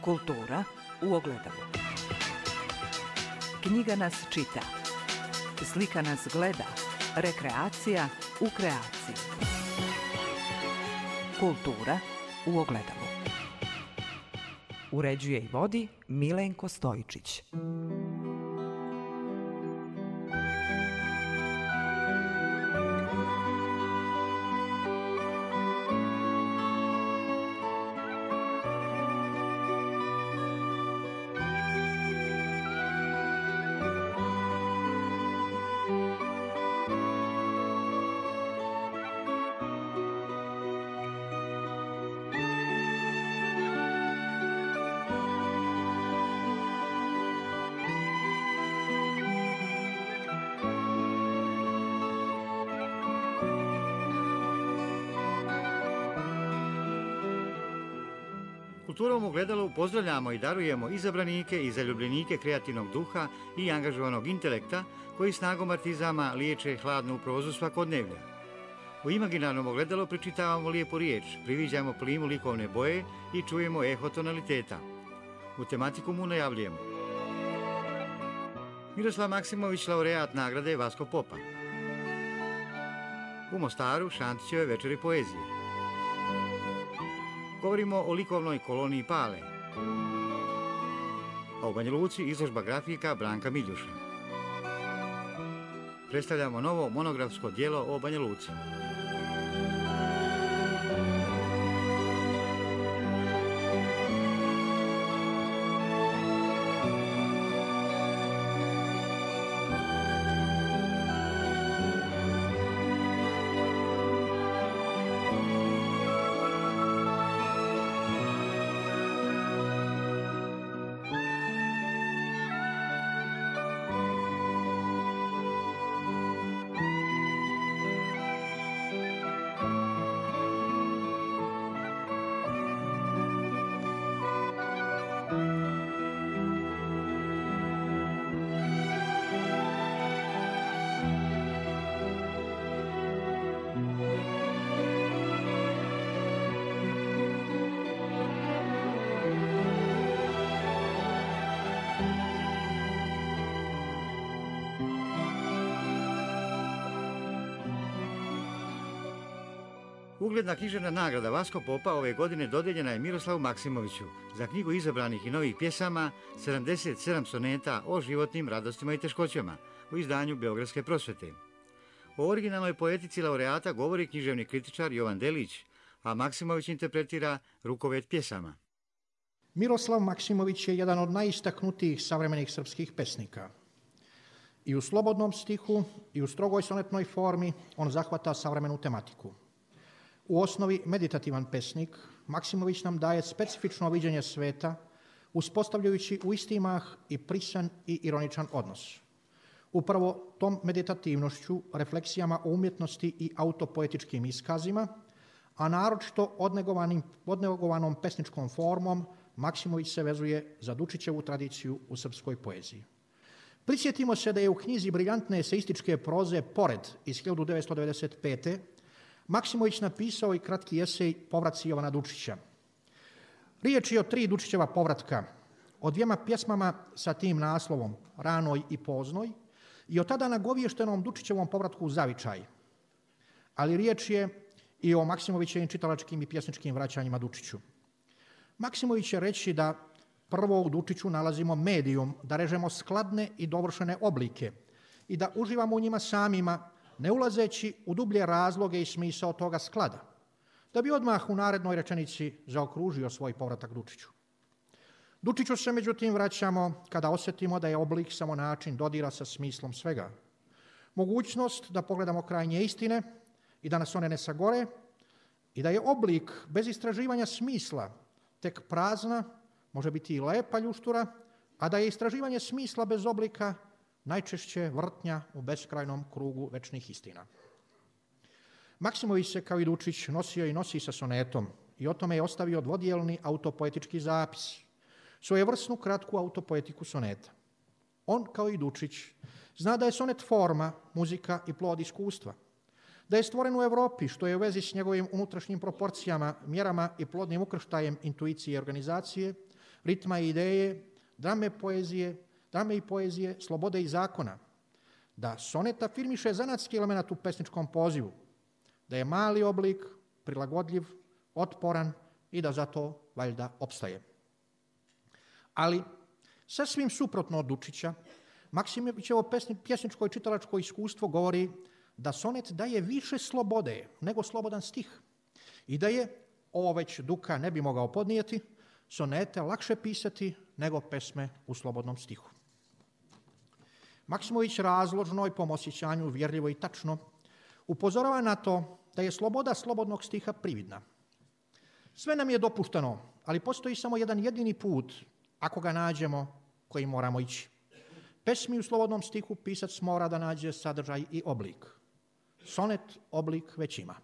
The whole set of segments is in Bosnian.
Kultura u ogledalu. Knjiga nas čita. Slika nas gleda. Rekreacija u kreaciji. Kultura u ogledalu. Uređuje i vodi Milenko Stojičić. Kulturom u ogledalu pozdravljamo i darujemo izabranike i zaljubljenike kreativnog duha i angažovanog intelekta koji snagom artizama liječe hladnu prozu svakodnevlja. U imaginarnom ogledalu pričitavamo lijepu riječ, priviđamo plimu likovne boje i čujemo eho tonaliteta. U tematiku mu najavljujemo Miroslav Maksimović, laureat nagrade Vasko Popa. U Mostaru Šantićeve večeri poezije. Govorimo o likovnoj koloniji Pale. A u Banja Luci izložba grafika Branka Miljuša. Predstavljamo novo monografsko djelo o Banja Luci. Ugledna književna nagrada Vasko Popa ove godine dodijeljena je Miroslavu Maksimoviću za knjigu izabranih i novih pjesama 77 soneta o životnim radostima i teškoćama u izdanju Beogradske prosvete. O originalnoj poetici laureata govori književni kritičar Jovan Delić, a Maksimović interpretira rukovet pjesama. Miroslav Maksimović je jedan od najistaknutijih savremenih srpskih pesnika. I u slobodnom stihu i u strogoj sonetnoj formi on zahvata savremenu tematiku. U osnovi meditativan pesnik, Maksimović nam daje specifično viđenje sveta, uspostavljajući u isti mah i prisan i ironičan odnos. Upravo tom meditativnošću, refleksijama o umjetnosti i autopoetičkim iskazima, a naročito odnegovanom pesničkom formom, Maksimović se vezuje za Dučićevu tradiciju u srpskoj poeziji. Prisjetimo se da je u knjizi briljantne eseističke proze Pored iz 1995. Maksimović napisao i kratki esej Povratci Jovana Dučića. Riječ je o 3 Dučićeva povratka, o 2 pjesmama sa tim naslovom, Ranoj i Poznoj, i o tada nagoviještenom Dučićevom povratku u Zavičaj. Ali riječ je i o Maksimovićevim čitalačkim i pjesničkim vraćanjima Dučiću. Maksimović će reći da prvo u Dučiću nalazimo medijum, da režemo skladne i dovršene oblike i da uživamo u njima samima, ne ulazeći u dublje razloge i smisao toga sklada, da bi odmah u narednoj rečenici zaokružio svoj povratak Dučiću. Dučiću se međutim vraćamo kada osjetimo da je oblik samo način dodira sa smislom svega. Mogućnost da pogledamo krajnje istine i da nas one ne sagore i da je oblik bez istraživanja smisla tek prazna, može biti i lepa ljuštura, a da je istraživanje smisla bez oblika najčešće vrtnja u beskrajnom krugu večnih istina. Maksimović se kao i Dučić nosio i nosi sa sonetom i o tome je ostavio dvodijelni autopoetički zapis, svojevrsnu kratku autopoetiku soneta. On, kao i Dučić, zna da je sonet forma, muzika i plod iskustva, da je stvoren u Europi, što je u vezi s njegovim unutrašnjim proporcijama, mjerama i plodnim ukrštajem intuicije i organizacije, ritma i ideje, drame i poezije, slobode i zakona, da sonet afirmiše zanatski element u pesničkom pozivu, da je mali oblik, prilagodljiv, otporan i da zato valjda opstaje. Ali, sasvim suprotno od Dučića, Maksimovićevo pjesničko i čitalačko iskustvo govori da sonet daje više slobode nego slobodan stih i da je, ovo već Duka ne bi mogao podnijeti, sonete lakše pisati nego pesme u slobodnom stihu. Maksimović razložno i po osjećanju uvjerljivo i tačno upozorava na to da je sloboda slobodnog stiha prividna. Sve nam je dopušteno, ali postoji samo jedan jedini put, ako ga nađemo, koji moramo ići. Pesmi u slobodnom stihu pisac mora da nađe sadržaj i oblik. Sonet oblik već ima.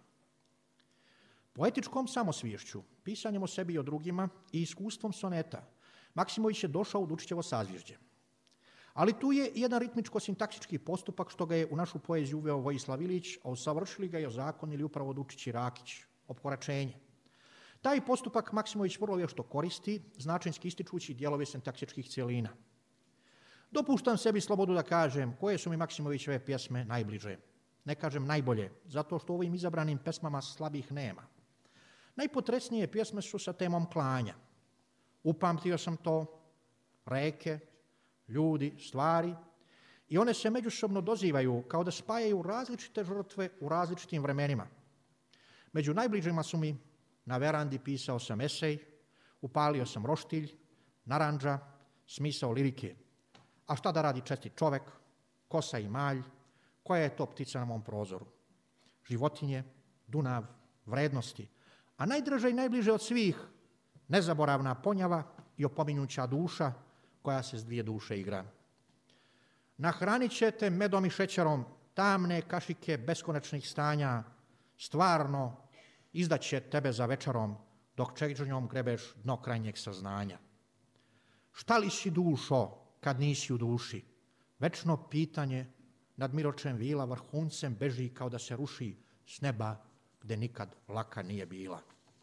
Poetičkom samosviješću, pisanjem o sebi i o drugima i iskustvom soneta, Maksimović je došao u Dučićevo sazvježđe. Ali tu je jedan ritmičko-sintaksički postupak što ga je u našu poeziju uveo Vojislav Ilić, a usavršili ga i ozakonili upravo Dučić i Rakić, opkoračenje. Taj postupak Maksimović vrlo vješto koristi, značinski ističući dijelove sintaksičkih cjelina. Dopuštam sebi slobodu da kažem koje su mi Maksimovićeve pjesme najbliže. Ne kažem najbolje, zato što u ovim izabranim pesmama slabih nema. Najpotresnije pjesme su sa temom klanja. Upamtio sam to, reke, ljudi, stvari, i one se međusobno dozivaju kao da spajaju različite žrtve u različitim vremenima. Među najbližima su mi na verandi pisao sam esej, upalio sam roštilj, narandža, smisao lirike. A šta da radi čestit čovek, kosa i malj, koja je to ptica na mom prozoru? Životinje, Dunav, vrednosti, a najdraže i najbliže od svih, nezaboravna ponjava i opominjuća duša koja se s dvije duše igra. Nahranit ćete medom i šećerom tamne kašike beskonačnih stanja, stvarno izdaće tebe za večerom, dok čežnjom grebeš dno krajnjeg saznanja. Šta li si dušo kad nisi u duši? Večno pitanje nad miročem vila vrhuncem beži kao da se ruši s neba gde nikad laka nije bila.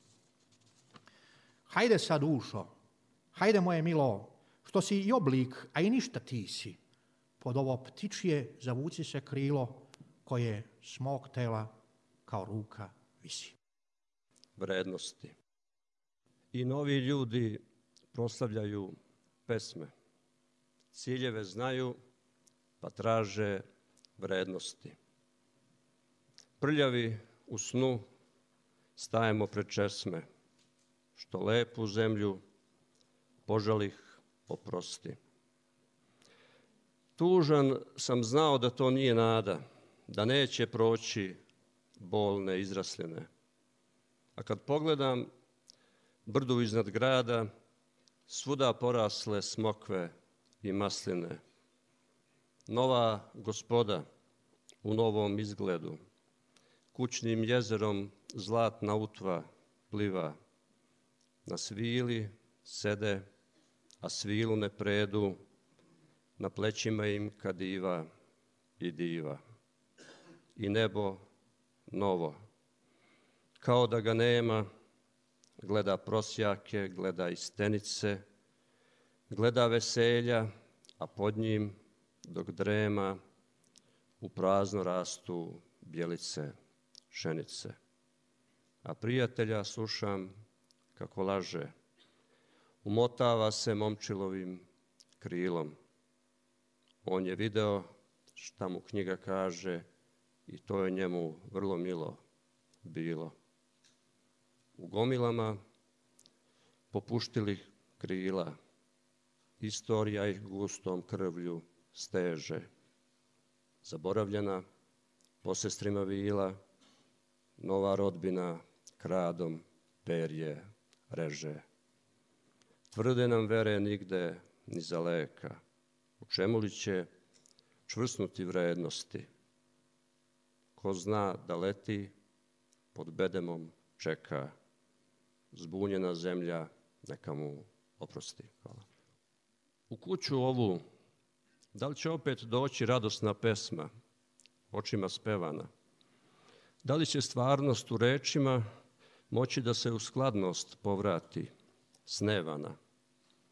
Hajde sad dušo, hajde moje milo, što si i oblik, a i ništa ti si. Pod ovo ptičije zavuci se krilo koje s mog tela kao ruka visi. Vrednosti. I novi ljudi proslavljaju pesme. Ciljeve znaju, pa traže vrednosti. Prljavi u snu stajemo pred česme, što lepu zemlju požalih oprosti. Tužan sam znao da to nije nada, da neće proći bolne izrasline. A kad pogledam brdu iznad grada, svuda porasle smokve i masline. Nova gospoda u novom izgledu, kućnim jezerom zlatna utva pliva. Na svili sede, a svilu ne predu, na plećima im kadiva i diva. I nebo novo, kao da ga nema, gleda prosjake, gleda i stenice, gleda veselja, a pod njim dok drema u prazno rastu bjelice, šenice. A prijatelja slušam kako laže, umotava se momčilovim krilom. On je video šta mu knjiga kaže i to je njemu vrlo milo bilo. U gomilama popuštilih krila, istorija ih gustom krvlju steže. Zaboravljena po sestrima vila, nova rodbina kradom perje reže. Tvrde nam vere nigde ni za leka, u čemu li će čvrsnuti vrednosti. Ko zna da leti, pod bedemom čeka, zbunjena zemlja neka mu oprosti. Hvala. U kuću ovu, da li će opet doći radosna pesma, očima spevana? Da li će stvarnost u rečima moći da se u skladnost povrati, snevana?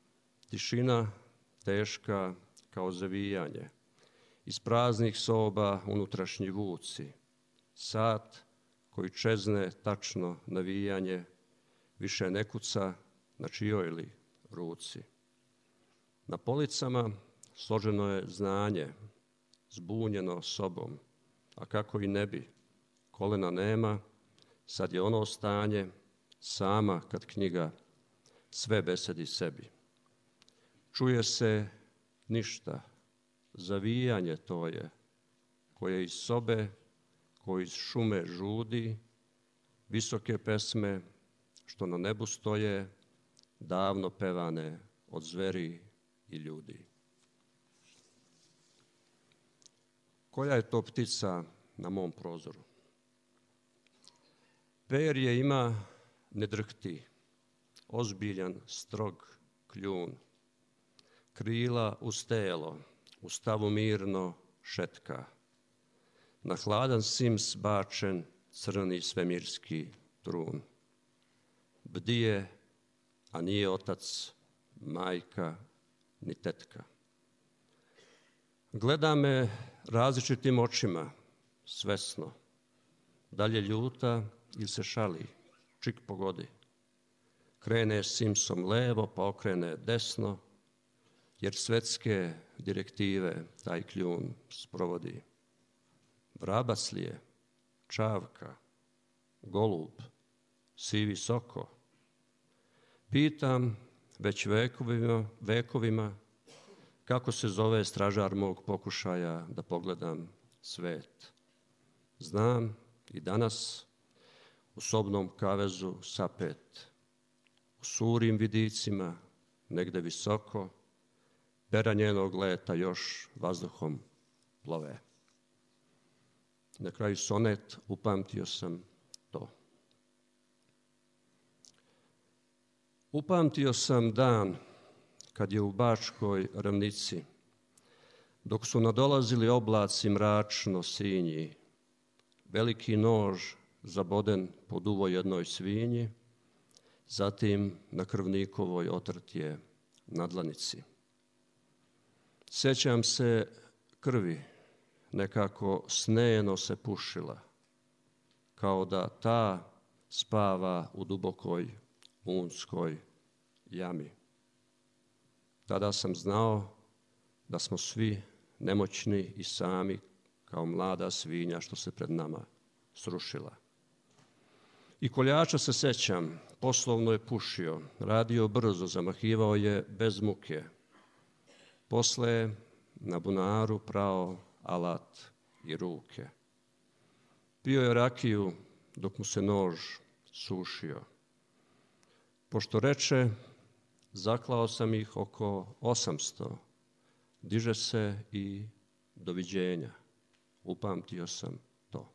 Tišina teška kao zavijanje. Iz praznih soba unutrašnji vuci. Sat koji čezne tačno navijanje više ne kuca na čijoj li ruci. Na policama složeno je znanje, zbunjeno sobom, a kako i ne bi, kolena nema, sad je ono stanje sama kad knjiga sve besedi sebi. Čuje se ništa, zavijanje to je, koje iz sobe, koji iz šume žudi, visoke pesme što na nebu stoje, davno pevane od zveri i ljudi. Koja je to ptica na mom prozoru? Perje ima, ne drhti, ozbiljan, strog kljun. Krila uz telo, u stavu mirno šetka. Na hladan sims bačen crni svemirski trun. Bdije, a nije otac, majka, ni tetka. Gleda me različitim očima, svesno. Dalje ljuta ili se šali, čik pogodi. Krene simsom levo, pa okrene desno, jer svetske direktive taj kljun sprovodi. Vrabac li je, čavka, golub, sivi soko? Pitam već vekovima kako se zove stražar mog pokušaja da pogledam svet. Znam i danas u sobnom kavezu sapet, u surim vidicima, negde visoko, pera njenog leta još vazduhom plove. Na kraju sonet, upamtio sam to. Upamtio sam dan kad je u Bačkoj ravnici, dok su nadolazili oblaci mračno sinji, veliki nož zaboden po duvo jednoj svinji, zatim na krvnikovoj otrtje na dlanici. Sjećam se krvi, nekako snejeno se pušila, kao da ta spava u dubokoj unskoj jami. Tada sam znao da smo svi nemoćni i sami kao mlada svinja što se pred nama srušila. I koljača se sećam, poslovno je pušio, radio brzo, zamahivao je bez muke. Posle je na bunaru prao alat i ruke. Pio je rakiju dok mu se nož sušio. Pošto reče, zaklao sam ih oko 800, diže se i doviđenja. Upamtio sam to.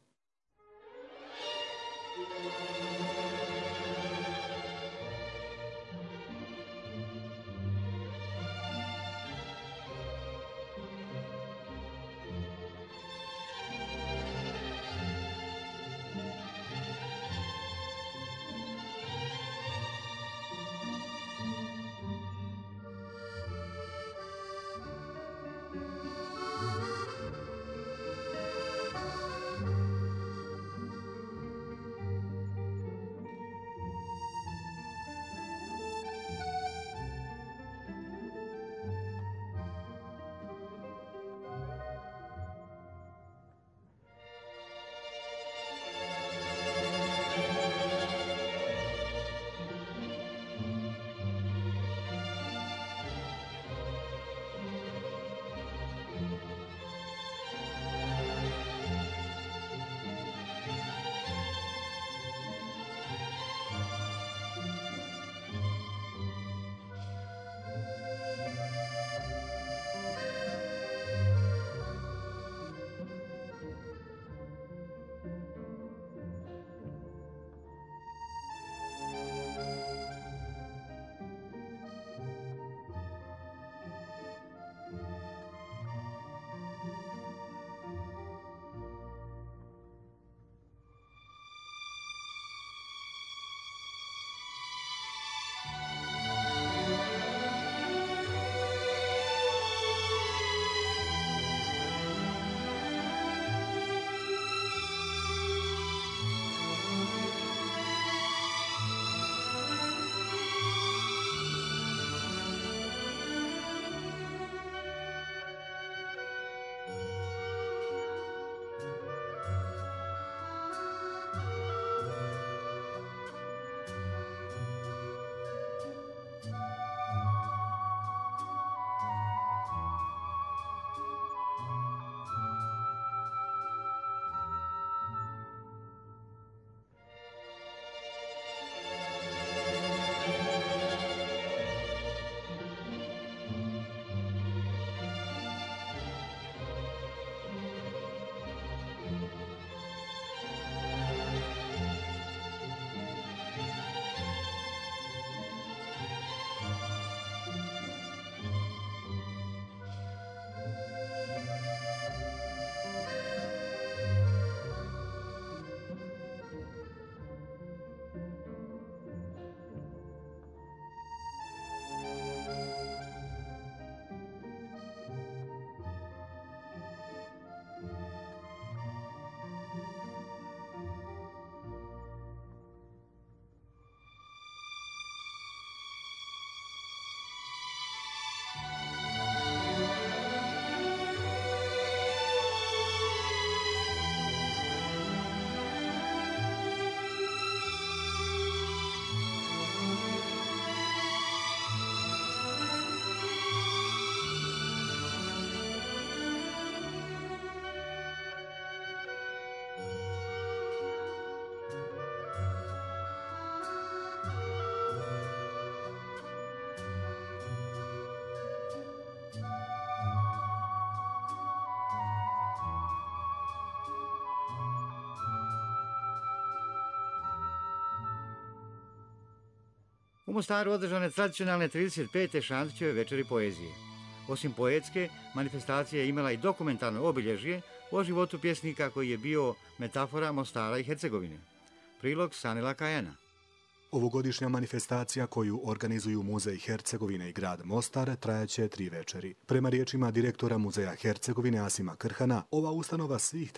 U Mostaru održane tradicionalne 35. Šantićeve večeri poezije. Osim poetske, manifestacija je imala i dokumentarno obilježje o životu pjesnika koji je bio metafora Mostara i Hercegovine. Prilog Sanila Kajana. Ovogodišnja manifestacija koju organizuju Muzej Hercegovine i grad Mostar trajaće 3 večeri. Prema riječima direktora Muzeja Hercegovine Asima Krhana, ova ustanova svih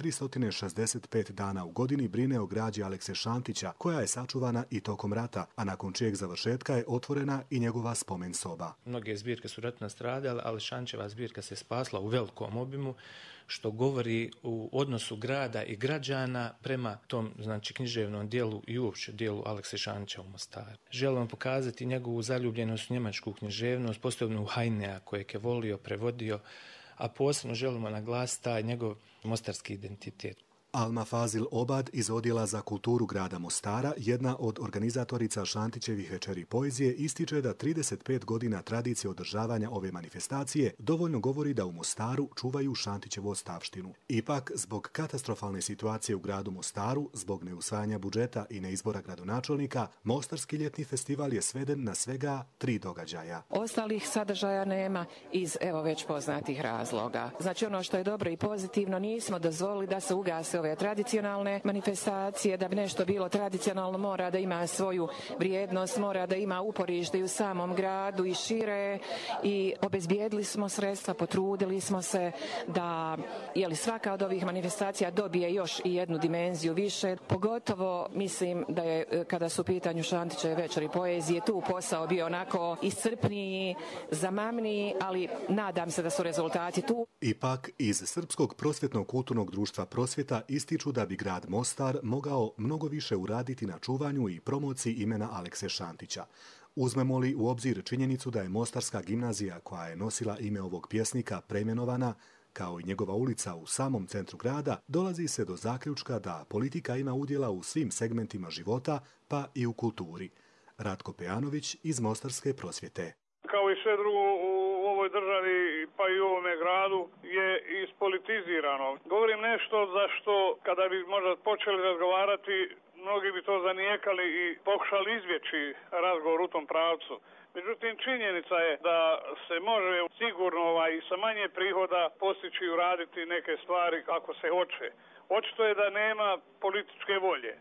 365 dana u godini brine o građi Alekse Šantića, koja je sačuvana i tokom rata, a nakon čijeg završetka je otvorena i njegova spomen soba. Mnoge zbirke su ratno stradale, ali Šantićeva zbirka se spasla u velikom obimu, što govori u odnosu grada i građana prema tom, znači, književnom dijelu i uopće dijelu Alekse Šantića u Mostaru. Želimo pokazati njegovu zaljubljenost u njemačku književnost, posebno u Hajnea kojeg je volio, prevodio, a posebno želimo naglasiti taj njegov mostarski identitet. Alma Fazil Obad iz Odjela za kulturu grada Mostara, jedna od organizatorica Šantićevih večeri poezije, ističe da 35 godina tradicije održavanja ove manifestacije dovoljno govori da u Mostaru čuvaju Šantićevu ostavštinu. Ipak, zbog katastrofalne situacije u gradu Mostaru, zbog neusvajanja budžeta i neizbora gradonačelnika, Mostarski ljetni festival je sveden na svega 3 događaja. Ostalih sadržaja nema iz, evo, već poznatih razloga. Znači, ono što je dobro i pozitivno, nismo dozvolili da se ugase ove tradicionalne manifestacije. Da bi nešto bilo tradicionalno, mora da ima svoju vrijednost, mora da ima uporište i u samom gradu i šire, i obezbijedili smo sredstva, potrudili smo se da svaka od ovih manifestacija dobije još i jednu dimenziju više. Pogotovo mislim da je, kada su u pitanju Šantićeve večeri poezije, tu posao bio onako iscrpniji, zamamniji, ali nadam se da su rezultati tu. Ipak, iz Srpskog prosvjetnog kulturnog društva Prosvjeta ističu da bi grad Mostar mogao mnogo više uraditi na čuvanju i promociji imena Alekse Šantića. Uzmemo li u obzir činjenicu da je Mostarska gimnazija, koja je nosila ime ovog pjesnika, preimenovana, kao i njegova ulica u samom centru grada, dolazi se do zaključka da politika ima udjela u svim segmentima života, pa i u kulturi. Ratko Pejanović iz Mostarske prosvjete. Kao i sve drugo u ovoj državi, pa i u ovome gradu, je ispolitizirano. Govorim nešto za što, kada bi možda počeli razgovarati, mnogi bi to zanijekali i pokušali izbjeći razgovor u tom pravcu. Međutim, činjenica je da se može sigurno i sa manje prihoda postići i uraditi neke stvari ako se hoće. Očito je da nema političke volje.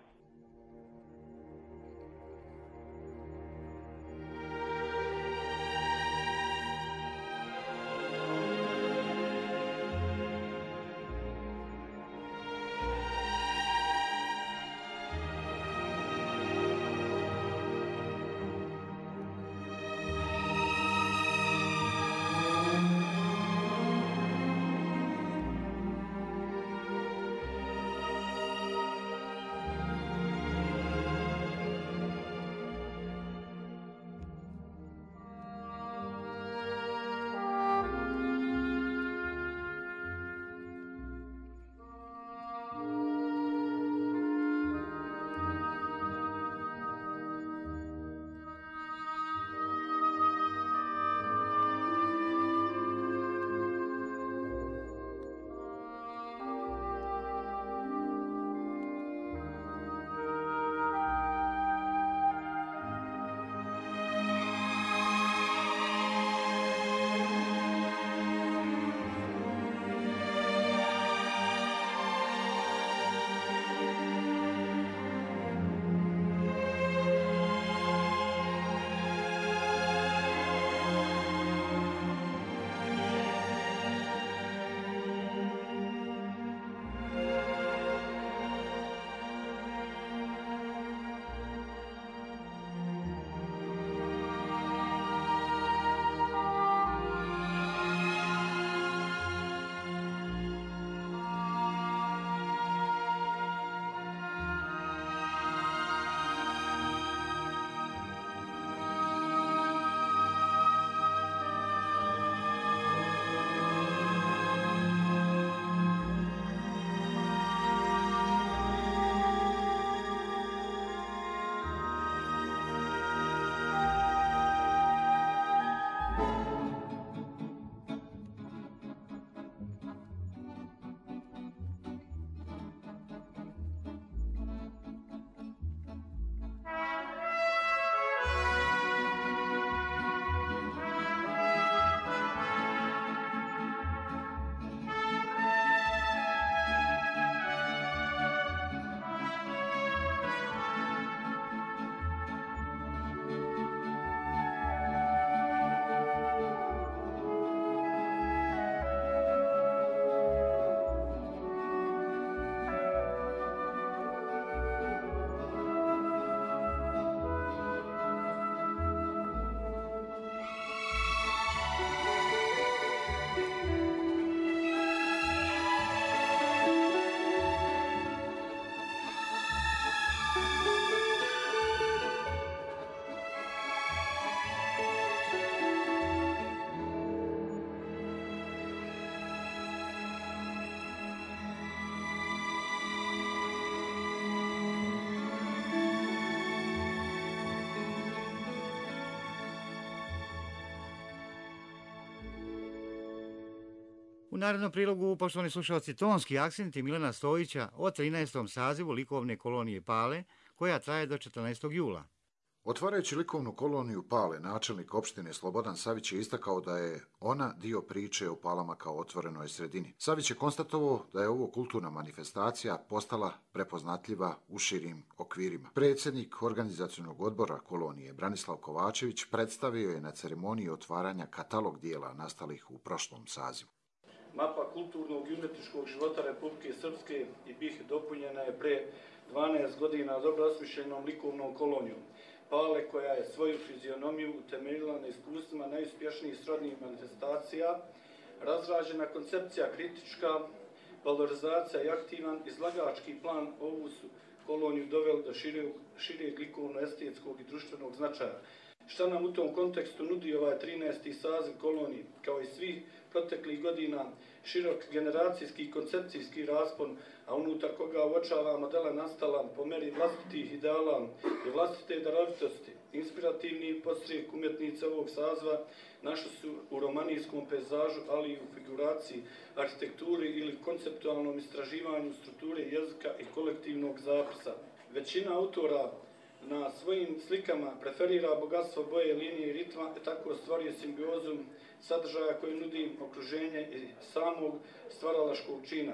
narednom prilogu, poštovani slušalci, tonski akcenti Milana Stojića o 13. sazivu likovne kolonije Pale, koja traje do 14. jula. Otvarajući likovnu koloniju Pale, načelnik opštine Slobodan Savić je istakao da je ona dio priče o Palama kao otvorenoj sredini. Savić je konstatovao da je ovo kulturna manifestacija postala prepoznatljiva u širim okvirima. Predsjednik organizacionog odbora kolonije Branislav Kovačević predstavio je na ceremoniji otvaranja katalog dijela nastalih u prošlom sazivu. Mapa kulturnog i umjetničkog života Republike Srpske i BiH dopunjena je pre 12 godina dobro osmišljenom likovnom kolonijom Pale, koja je svoju fizionomiju utemeljila na iskustvima najuspješnijih srodnih manifestacija, razrađena koncepcija kritička, valorizacija i aktivan izlagački plan ovu su koloniju doveli do šireg likovno-estetskog i društvenog značaja. Šta nam u tom kontekstu nudi ovaj 13. saziv kolonije, kao i svih proteklih godina, širok generacijski i koncepcijski raspon, a unutar koga uočava modela nastala po meri vlastitih ideala i vlastite darovitosti. Inspirativni podstrijek umjetnice ovog saziva našli su u romanijskom pejzažu, ali i u figuraciji, arhitekturi ili konceptualnom istraživanju strukture jezika i kolektivnog zapisa. Većina autora na svojim slikama preferira bogatstvo boje, linije i ritma, tako stvaruje simbiozu sadržaja koji nudi okruženje i samog stvaralaškog čina.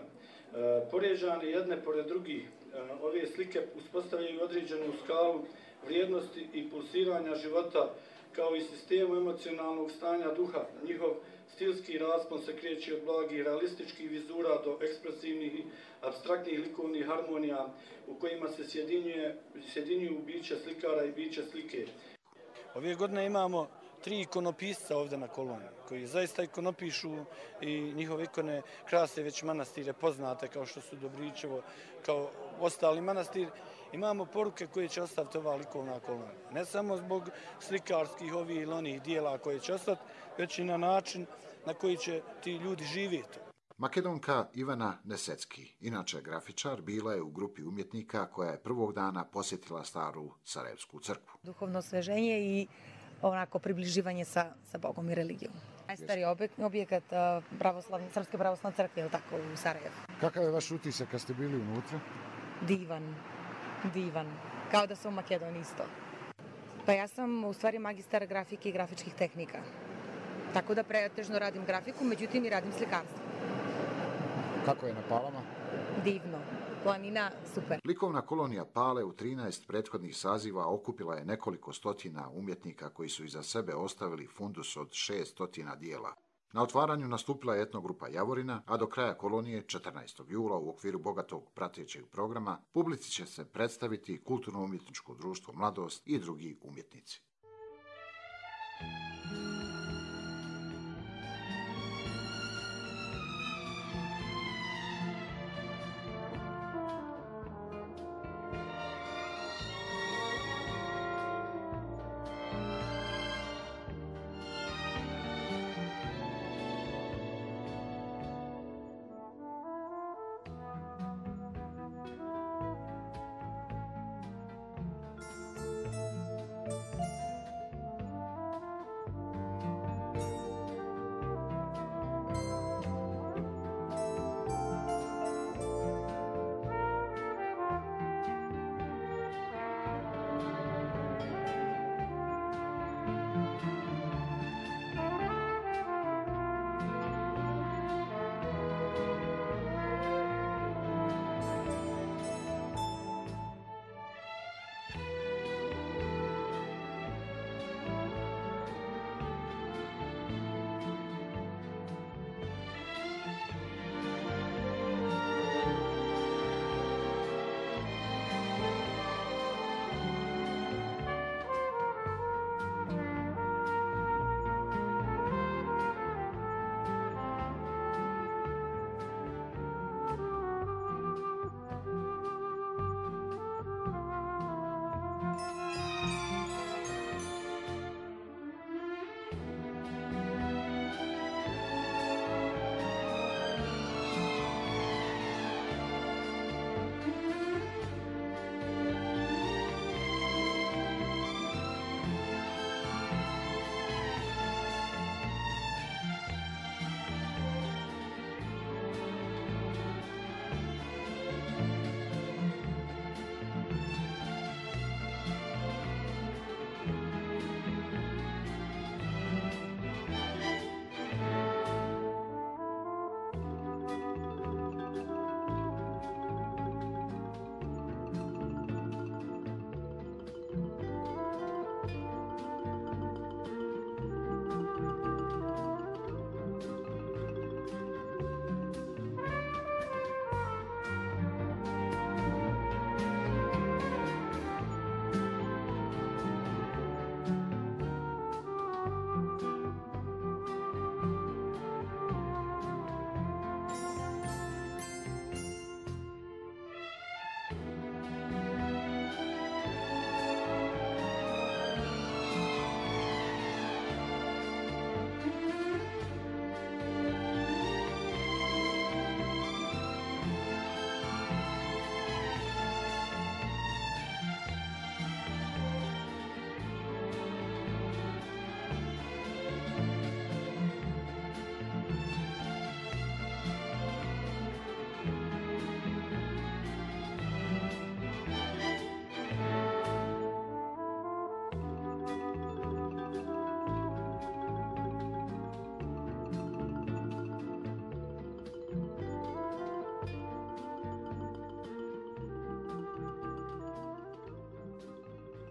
Poređane jedne pored drugih, ove slike uspostavljaju određenu skalu vrijednosti i pulsiranja života, kao i sistemu emocionalnog stanja duha. Njihov stilski raspon se kreće od blagih realističkih vizura do ekspresivnih i apstraktnih likovnih harmonija u kojima se sjedinjuju biće slikara i biće slike. Ove godine imamo 3 ikonopisca ovdje na koloniji, koji zaista ikonopišu i njihove ikone krase već manastire poznate kao što su Dobričevo, kao ostali manastir. Imamo poruke koje će ostaviti ova likovna kolonija. Ne samo zbog slikarskih ovih ili onih dijela koje će ostati, već i na način na koji će ti ljudi živjeti. Makedonka Ivana Nesecki, inače grafičar, bila je u grupi umjetnika koja je prvog dana posjetila staru Sarajevsku crkvu. Duhovno osveženje i onako približivanje sa Bogom i religijom. Najstariji objekat Srpske pravoslavne crkve, je li tako, u Sarajevu. Kakav je vaš utisak kad ste bili unutra? Divan. Kao da sam u Makedoniji isto. Pa ja sam u stvari magistar grafike i grafičkih tehnika. Tako da pretežno radim grafiku, međutim i radim slikarstvo. Kako je na Palama? Divno. Planina, super. Likovna kolonija Pale u 13 prethodnih saziva okupila je nekoliko stotina umjetnika koji su iza sebe ostavili fundus od 600 dijela. Na otvaranju nastupila je etnogrupa Javorina, a do kraja kolonije 14. jula u okviru bogatog pratećeg programa publici će se predstaviti Kulturno-umjetničko društvo Mladost i drugi umjetnici.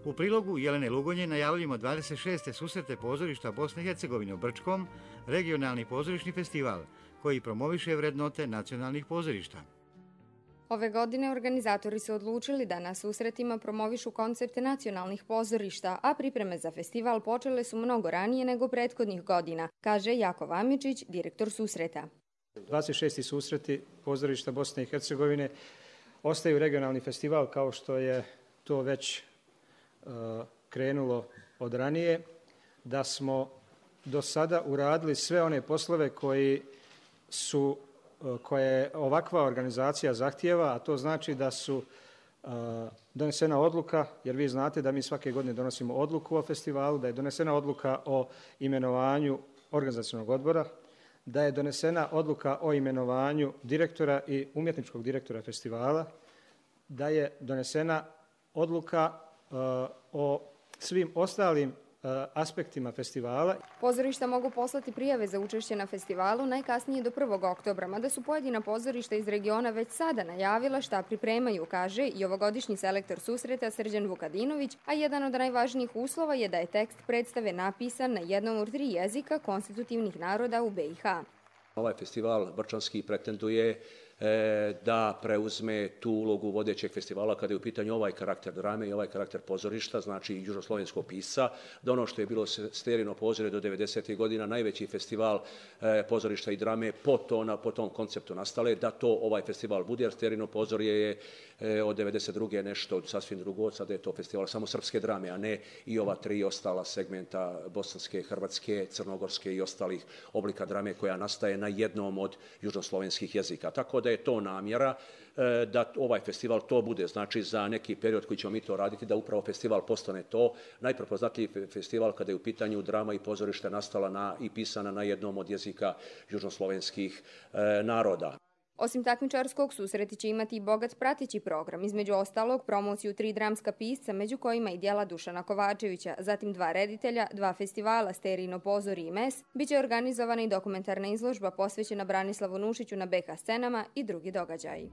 U prilogu Jelene Lugonje najavljamo 26. susrete pozorišta Bosne i Hercegovine u Brčkom, regionalni pozorišni festival, koji promoviše vrednote nacionalnih pozorišta. Ove godine organizatori su odlučili da na susretima promovišu koncepte nacionalnih pozorišta, a pripreme za festival počele su mnogo ranije nego prethodnih godina, kaže Jakov Amičić, direktor susreta. 26. susreti pozorišta Bosne i Hercegovine ostaju regionalni festival kao što je to već krenulo od ranije, da smo do sada uradili sve one poslove koje ovakva organizacija zahtijeva, a to znači da su donesena odluka, jer vi znate da mi svake godine donosimo odluku o festivalu, da je donesena odluka o imenovanju organizacionog odbora, da je donesena odluka o imenovanju direktora i umjetničkog direktora festivala, da je donesena odluka o svim ostalim aspektima festivala. Pozorišta mogu poslati prijave za učešće na festivalu najkasnije do 1. oktobra, mada su pojedina pozorišta iz regiona već sada najavila šta pripremaju, kaže i ovogodišnji selektor susreta Srđan Vukadinović, a jedan od najvažnijih uslova je da je tekst predstave napisan na jednom od 3 jezika konstitutivnih naroda u BiH. Ovaj festival brčanski pretenduje da preuzme tu ulogu vodećeg festivala kada je u pitanju ovaj karakter drame i ovaj karakter pozorišta, znači južnoslovenskog pisca, da ono što je bilo Sterino pozorje do 90. godina, najveći festival pozorišta i drame po tom konceptu nastale, da to ovaj festival bude, jer Sterino pozorje je od 92. nešto sasvim drugo, sada je to festival samo srpske drame, a ne i ova 3 ostala segmenta bosanske, hrvatske, crnogorske i ostalih oblika drame koja nastaje na jednom od južnoslovenskih jezika. Tako da je to namjera da ovaj festival to bude, znači za neki period koji ćemo mi to raditi, da upravo festival postane to najprepoznatljiviji festival kada je u pitanju drama i pozorište nastala i pisana na jednom od jezika južnoslovenskih naroda. Osim takmičarskog, susreti će imati i bogat prateći program, između ostalog promociju 3 dramska pisca, među kojima i djela Dušana Kovačevića, zatim 2 reditelja, 2 festivala Sterino pozori i Mes, biće organizovana i dokumentarna izložba posvećena Branislavu Nušiću na BK scenama i drugi događaji.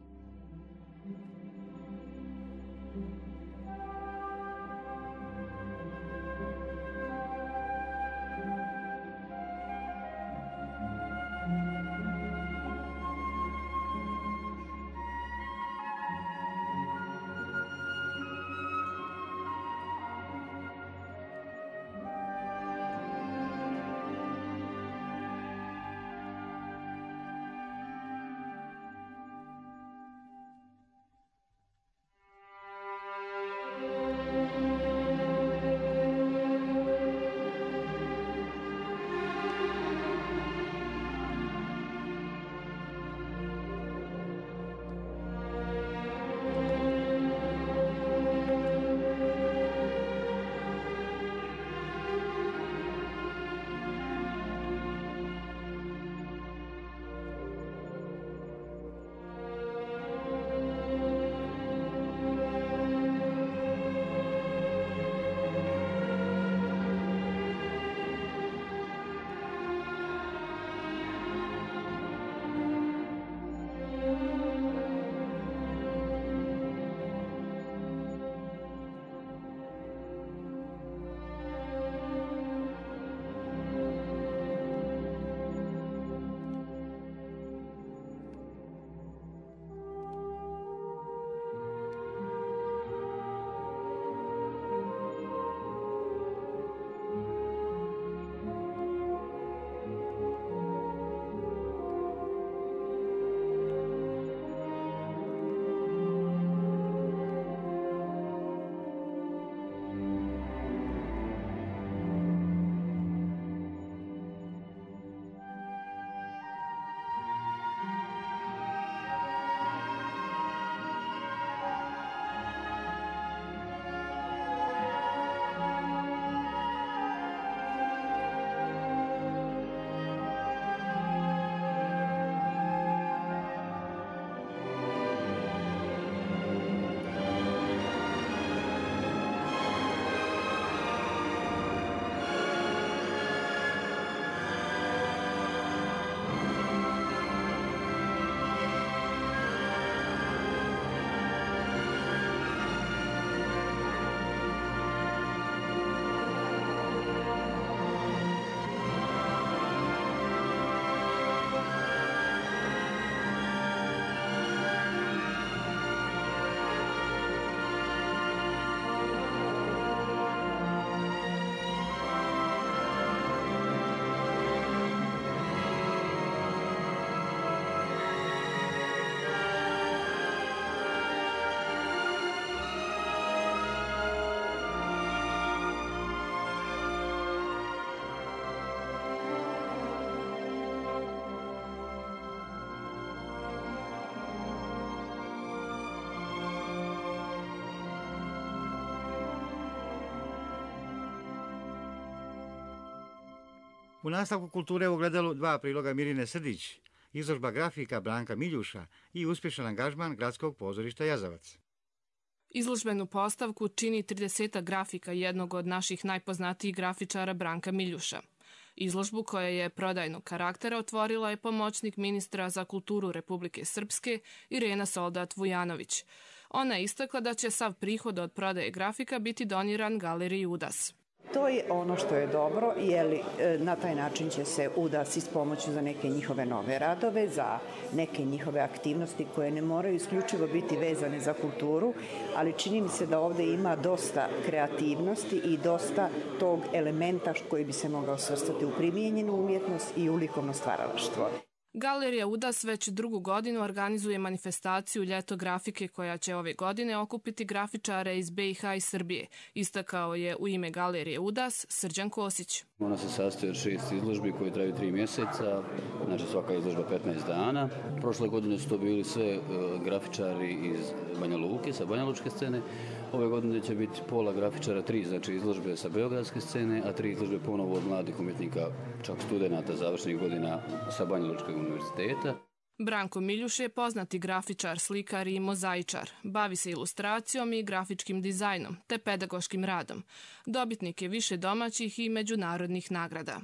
U nastavku kulture u Ogledalu 2 priloga Mirine Srdić, izložba grafika Branka Miljuša i uspješan angažman Gradskog pozorišta Jazavac. Izložbenu postavku čini 30 grafika jednog od naših najpoznatijih grafičara Branka Miljuša. Izložbu koja je prodajnog karaktera otvorila je pomoćnik ministra za kulturu Republike Srpske Irena Soldat-Vujanović. Ona je istakla da će sav prihod od prodaje grafika biti doniran galeriji UDAS. To je ono što je dobro, jer na taj način će se UDAS ispomoći za neke njihove nove radove, za neke njihove aktivnosti koje ne moraju isključivo biti vezane za kulturu, ali čini mi se da ovde ima dosta kreativnosti i dosta tog elementa koji bi se mogao svrstati u primijenjenu umjetnost i u likovno stvaralaštvo. Galerija UDAS već drugu godinu organizuje manifestaciju Ljeto grafike koja će ove godine okupiti grafičare iz BiH i Srbije, istakao je u ime Galerije UDAS Srđan Kosić. Ona se sastoji od 6 izložbi koje traju 3 mjeseca, znači svaka izložba 15 dana. Prošle godine su to bili sve grafičari iz Banja Luke, sa banjalučke scene. Ove godine će biti pola grafičara, 3 znači izložbe sa beogradske scene, a 3 izložbe ponovo od mladih umjetnika, čak studenata završnih godina sa Banjalučkog univerziteta. Branko Miljuš je poznati grafičar, slikar i mozaičar. Bavi se ilustracijom i grafičkim dizajnom, te pedagoškim radom. Dobitnik je više domaćih i međunarodnih nagrada.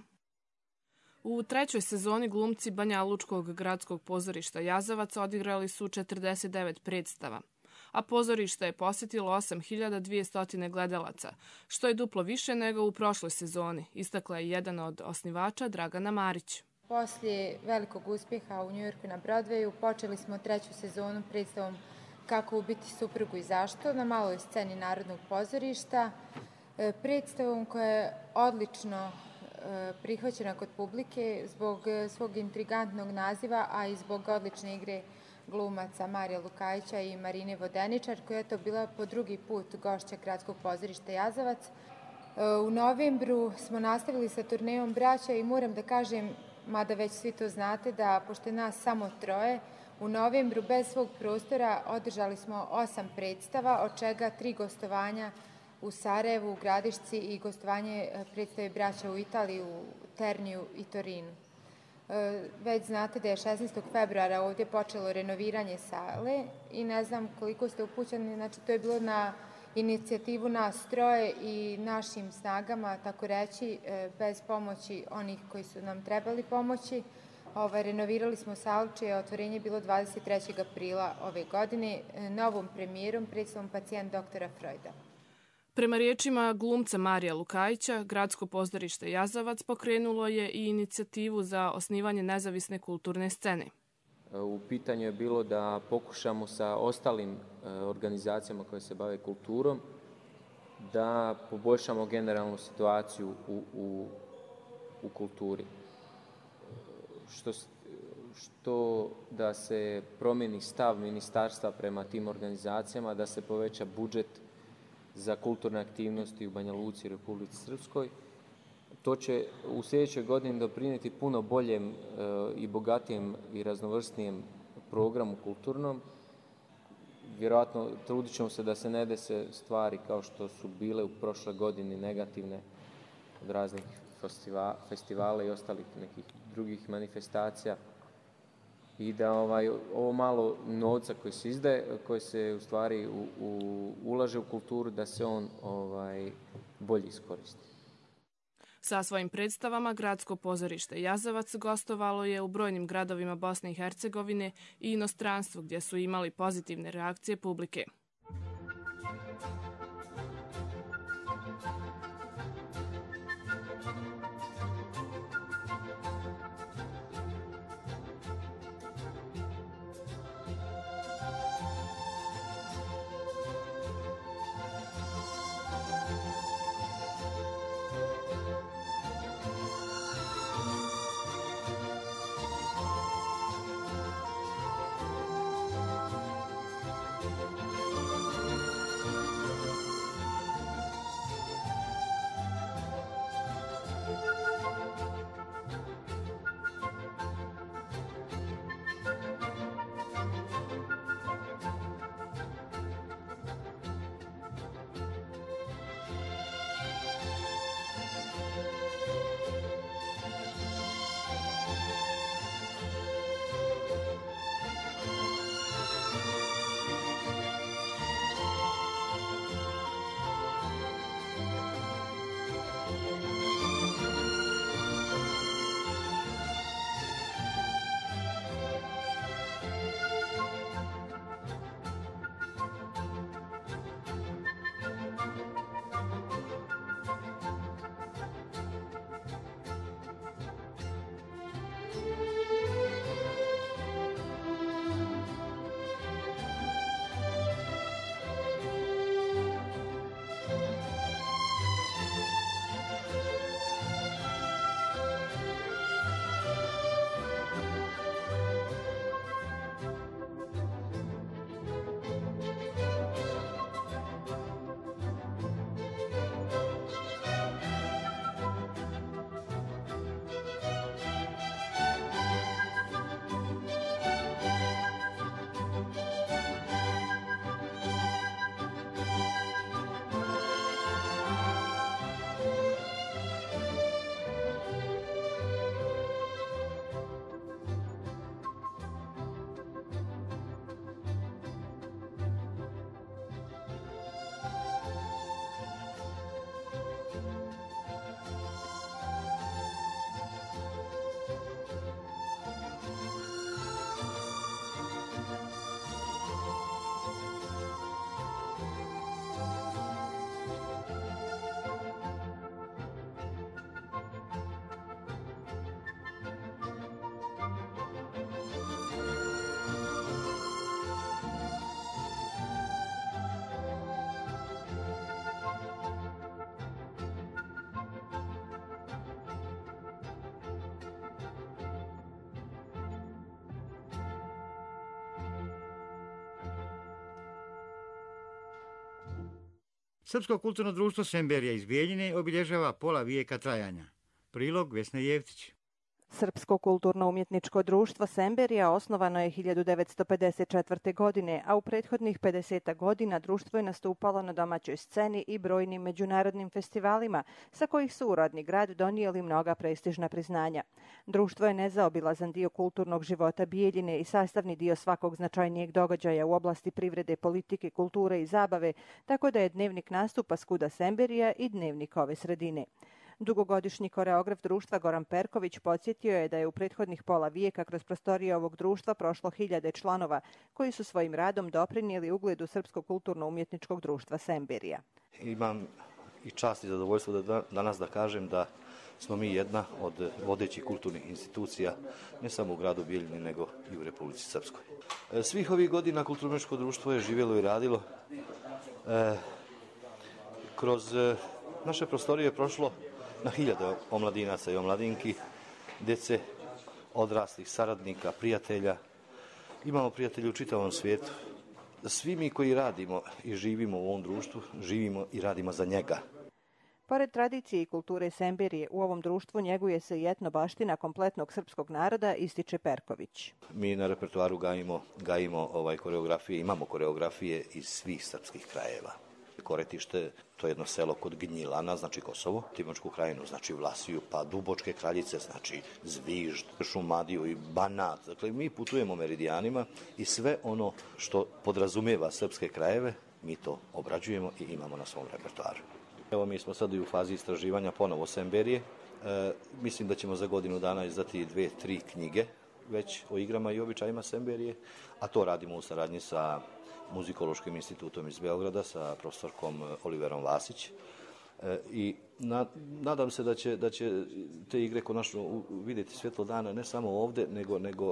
U 3. sezoni glumci Banjalučkog gradskog pozorišta Jazavac odigrali su 49 predstava, a pozorište je posjetilo 8200 gledalaca, što je duplo više nego u prošloj sezoni, istakla je jedan od osnivača Dragana Marić. Poslije velikog uspjeha u Njujorku na Broadwayu počeli smo 3. sezonu predstavom Kako ubiti suprugu i zašto na maloj sceni Narodnog pozorišta, predstavom koja je odlično prihvaćena kod publike zbog svog intrigantnog naziva, a i zbog odlične igre glumaca Marija Lukajića i Marine Vodeničar, koja je to bila po drugi put gošća Gradskog pozorišta Jazavac. U novembru smo nastavili sa turnejom Braća i moram da kažem, mada već svi to znate, da pošto je nas samo 3, u novembru bez svog prostora održali smo 8 predstava, od čega 3 gostovanja u Sarajevu, u Gradišci i gostovanje predstave Braća u Italiji, u Terniju i Torinu. Već znate da je 16. februara ovdje počelo renoviranje sale i ne znam koliko ste upućeni, znači to je bilo na inicijativu nas 3 i našim snagama, tako reći, bez pomoći onih koji su nam trebali pomoći. Renovirali smo salu čije otvorenje bilo 23. aprila ove godine novom premijerom predstavom Pacijent doktora Freuda. Prema riječima glumca Marija Lukajića, Gradsko pozorište Jazavac pokrenulo je i inicijativu za osnivanje nezavisne kulturne scene. U pitanju je bilo da pokušamo sa ostalim organizacijama koje se bave kulturom da poboljšamo generalnu situaciju u kulturi. Što da se promijeni stav ministarstva prema tim organizacijama, da se poveća budžet za kulturne aktivnosti u Banja Luci i Republici Srpskoj. To će u sljedećoj godini doprinijeti puno boljem i bogatijem i raznovrstnijem programu kulturnom. Vjerojatno trudit ćemo se da se ne dese stvari kao što su bile u prošloj godini negativne od raznih festivala i ostalih nekih drugih manifestacija i da ovo malo novca koji se izdaje, koji se u stvari ulaže u kulturu, da se on bolje iskoristi. Sa svojim predstavama Gradsko pozorište Jazavac gostovalo je u brojnim gradovima Bosne i Hercegovine i inostranstvu gdje su imali pozitivne reakcije publike. Srpsko kulturno društvo Semberija iz Bijeljine obilježava pola vijeka trajanja. Prilog Vesne Jevtić. Srpsko kulturno-umjetničko društvo Semberija osnovano je 1954. godine, a u prethodnih 50 godina društvo je nastupalo na domaćoj sceni i brojnim međunarodnim festivalima, sa kojih su u rodni grad donijeli mnoga prestižna priznanja. Društvo je nezaobilazan dio kulturnog života Bijeljine i sastavni dio svakog značajnijeg događaja u oblasti privrede, politike, kulture i zabave, tako da je dnevnik nastupa Skuda Semberija i dnevnik ove sredine. Dugogodišnji koreograf društva Goran Perković podsjetio je da je u prethodnih pola vijeka kroz prostorije ovog društva prošlo 1000 članova koji su svojim radom doprinijeli ugledu Srpskog kulturno-umjetničkog društva Semberija. Imam i čast i zadovoljstvo danas da kažem da smo mi jedna od vodećih kulturnih institucija ne samo u gradu Bijeljini nego i u Republici Srpskoj. Svih ovih godina kulturno-umjetničko društvo je živjelo i radilo. Kroz naše prostorije je prošlo na 1000 omladinaca i omladinki, djece, odraslih, saradnika, prijatelja. Imamo prijatelje u čitavom svijetu. Svi mi koji radimo i živimo u ovom društvu, živimo i radimo za njega. Pored tradicije i kulture Semberije, u ovom društvu njeguje se i etnobaština kompletnog srpskog naroda, ističe Perković. Mi na repertoaru gajimo koreografije, imamo koreografije iz svih srpskih krajeva. Koretište, to je jedno selo kod Gnjilana, znači Kosovo, Timočku krajinu, znači Vlasiju, pa Dubočke kraljice, znači Zvižd, Šumadiju i Banat. Dakle, mi putujemo meridijanima i sve ono što podrazumijeva srpske krajeve, mi to obrađujemo i imamo na svom repertoaru. Evo, mi smo sad i u fazi istraživanja ponovo Semberije. Mislim da ćemo za godinu dana izdati 2-3 knjige već o igrama i običajima Semberije, a to radimo u saradnji sa Muzikološkim institutom iz Beograda, sa profesorkom Oliverom Vasić. I nadam se da će te igre konačno vidjeti svjetlo dana ne samo ovdje, nego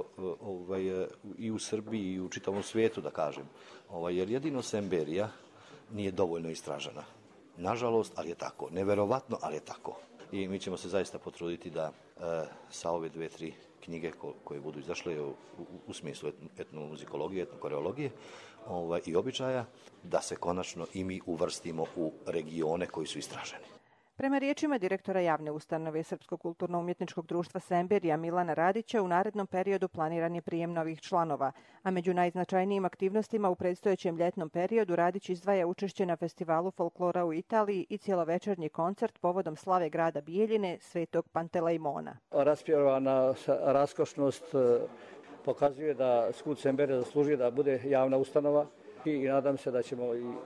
i u Srbiji i u čitavom svijetu, da kažem. Jer jedino Semberija nije dovoljno istražena. Nažalost, ali je tako. Neverovatno, ali je tako. I mi ćemo se zaista potruditi da sa ove 2-3 knjige koje budu izašle u smislu etnomuzikologije, etnokoreologije i običaja, da se konačno i mi uvrstimo u regione koji su istraženi. Prema riječima direktora javne ustanove Srpskog kulturno-umjetničkog društva Semberija Milana Radića, u narednom periodu planiran je prijem novih članova, a među najznačajnijim aktivnostima u predstojećem ljetnom periodu Radić izdvaja učešće na festivalu folklora u Italiji i cjelovečernji koncert povodom slave grada Bijeljine, Svetog Pantelejmona. Raspjevana raskošnost pokazuje da Skud Semberija zaslužuje da bude javna ustanova i nadam se da ćemo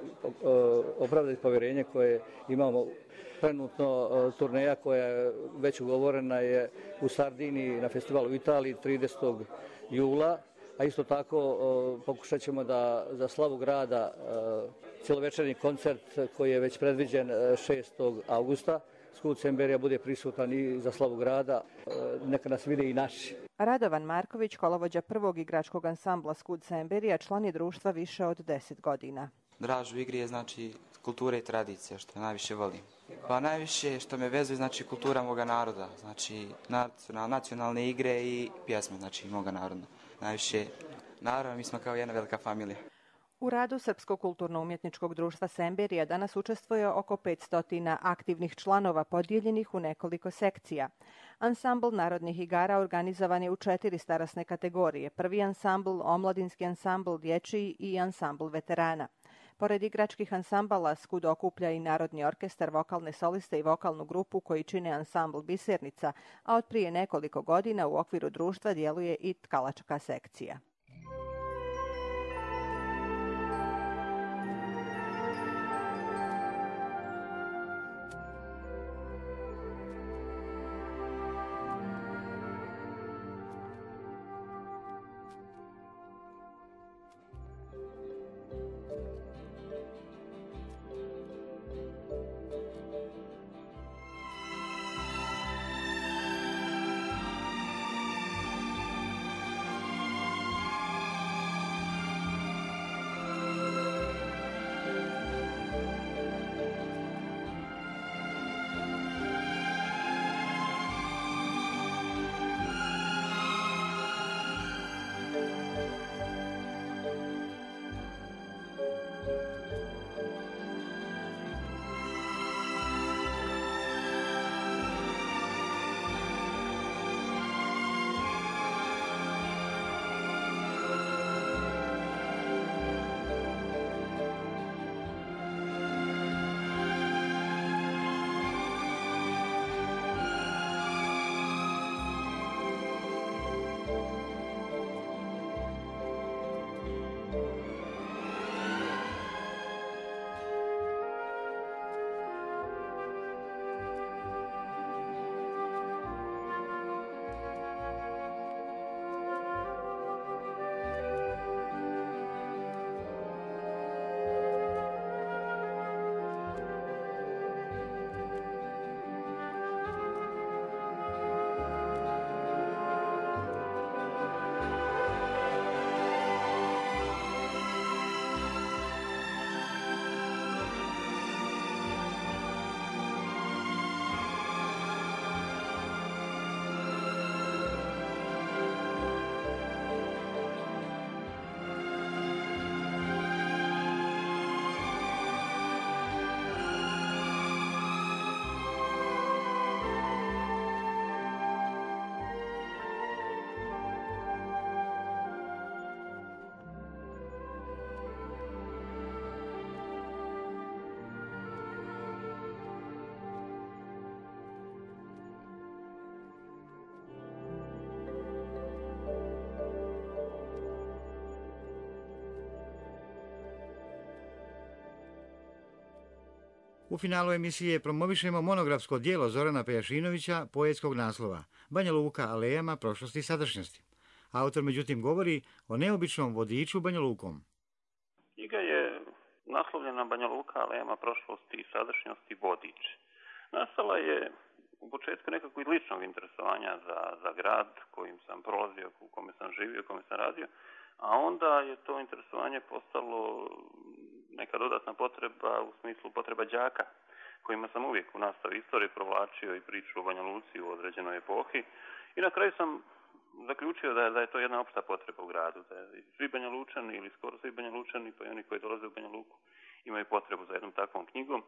opravdati povjerenje koje imamo. Trenutno turneja koja je već ugovorena je u Sardiniji na festivalu u Italiji 30. jula, a isto tako pokušat ćemo da za slavu grada cjelovečerni koncert koji je već predviđen 6. augusta Skud Semberija bude prisutan i za slavu grada, neka nas vide i naši. Radovan Marković, kolovođa prvog igračkog ansambla Skud Semberija, član je društva više od 10 godina. Draž u igri je znači kultura i tradicija, što najviše volim. Pa najviše što me vezuje znači kultura moga naroda, znači nacionalne igre i pjesme znači moga naroda. Najviše, naravno, mi smo kao jedna velika familija. U radu Srpskog kulturno-umjetničkog društva Semberija danas učestvuje oko 500 aktivnih članova podijeljenih u nekoliko sekcija. Ansambl narodnih igara organizovan je u 4 starosne kategorije. Prvi ansambl, omladinski ansambl, dječji i ansambl veterana. Pored igračkih ansambala, Skud okuplja i Narodni orkestar, vokalne soliste i vokalnu grupu koji čine ansambl Bisernica, a od prije nekoliko godina u okviru društva djeluje i tkalačka sekcija. U finalu emisije promovišemo monografsko dijelo Zorana Pejašinovića, poetskog naslova Banja Luka alejama prošlosti i sadašnjosti. Autor međutim govori o neobičnom vodiču Banja Lukom. Knjiga je naslovljena Banja Luka alejama prošlosti i sadašnjosti vodič. Nastala je u početku nekako iz ličnog interesovanja za grad kojim sam prolazio, u kome sam živio, u kome sam radio, a onda je to interesovanje postalo neka dodatna potreba u smislu potreba đaka, kojima sam uvijek u nastavi istorije provlačio i priču o Banja Luci u određenoj epohi. I na kraju sam zaključio da je to jedna opšta potreba u gradu, da svi Banja Lučani ili skoro svi Banja Lučani, pa i oni koji dolaze u Banja Luku, imaju potrebu za jednom takvom knjigom.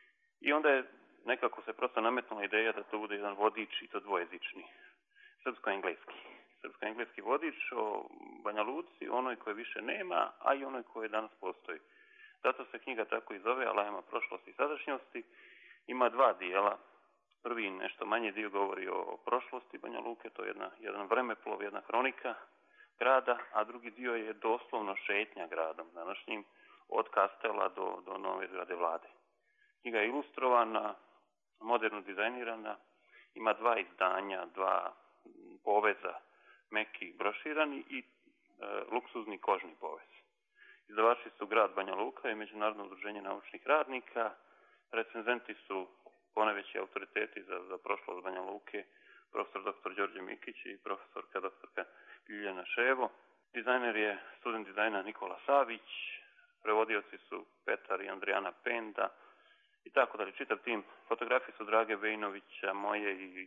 I onda je nekako se prosto nametnula ideja da to bude jedan vodič i to dvojezični, srpsko-engleski. Srpsko-engleski vodič o Banja Luci, onoj koje više nema, a i onoj koje danas postoji. Zato se knjiga tako i zove, alejama prošlosti i sadašnjosti. Ima dva dijela. Prvi nešto manje dio govori o prošlosti Banja Luke, to je jedan vremeplov, jedna hronika grada, a drugi dio je doslovno šetnja gradom današnjim, od Kastela do nove zgrade vlade. Knjiga je ilustrovana, moderno dizajnirana, ima dva izdanja, dva poveza, meki broširani i luksuzni kožni povez. Izdavači su grad Banja Luka i Međunarodno udruženje naučnih radnika, recenzenti su poneveći autoriteti za prošlost Banja Luke, profesor dr. Đorđe Mikić i profesorka dr. Ljiljana Ševo. Dizajner je student dizajna Nikola Savić, prevodioci su Petar i Andrijana Penda i tako dalje. Čitav tim. Fotografije su Drage Vejnovića, moje i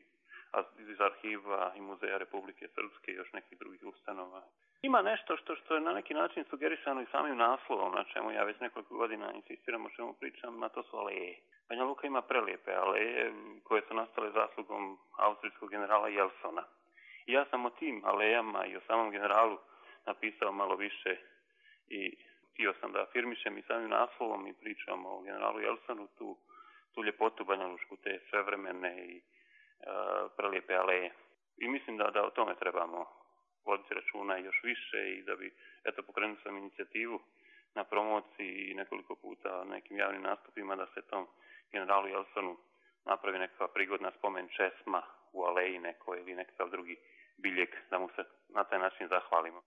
iz arhiva i Muzeja Republike Srpske i još nekih drugih ustanova. Ima nešto što je na neki način sugerisano i samim naslovom, na čemu ja već nekoliko godina insistiram, o čemu pričam, a to su aleje. Banja Luka ima prelijepe aleje koje su nastale zaslugom austrijskog generala Jelsona. I ja sam o tim alejama i o samom generalu napisao malo više i htio sam da afirmišem i samim naslovom i pričam o generalu Jelsonu, tu ljepotu Banja Lučku, te svevremene i prelijepe aleje. I mislim da o tome trebamo voditi računa još više i da bi, pokrenuo sam inicijativu na promociji i nekoliko puta nekim javnim nastupima da se tom generalu Jelsonu napravi nekakva prigodna spomen česma u aleji nekoj ili nekakav drugi biljeg, da mu se na taj način zahvalimo.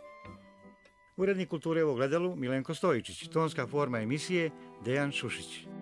Urednik kulture u Ogledalu Milenko Stojičić, tonska forma emisije Dejan Šušić.